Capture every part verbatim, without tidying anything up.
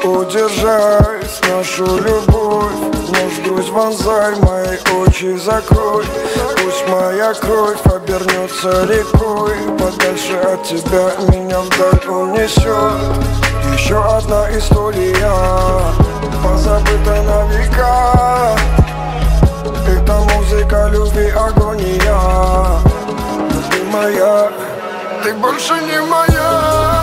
удержать нашу любовь. Нож, грудь вонзай, мои очи закрой. Пусть моя кровь обернется рекой. Подальше от тебя меня вдаль унесет. Еще одна история, позабыта на века. Это музыка любви, агония. Любимая, ты больше не моя.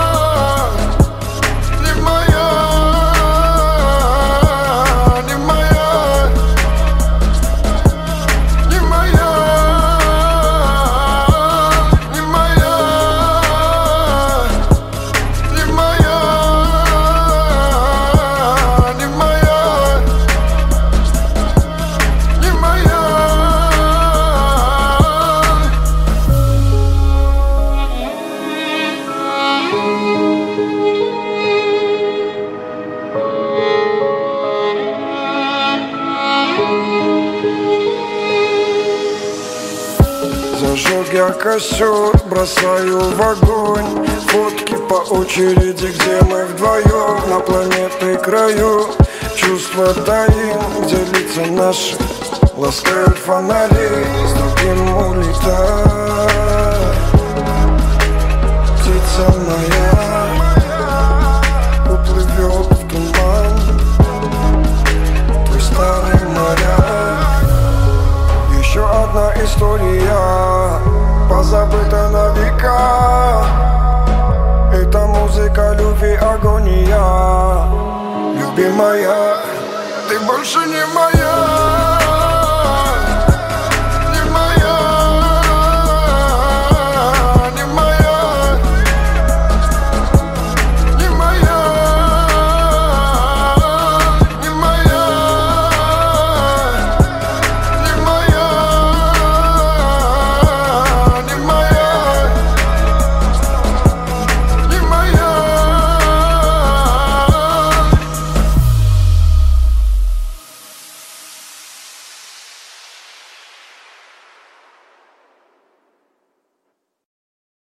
Зажег я костер, бросаю в огонь. Фотки по очереди, где мы вдвоем на планетной краю. Чувства таим, где лица наши ласкают фонари. С другим улетай, птица моя, уплывет в туман твой старый моряк. Еще одна история, позабыта на века. Это музыка любви, агония. Любимая, ты больше не моя.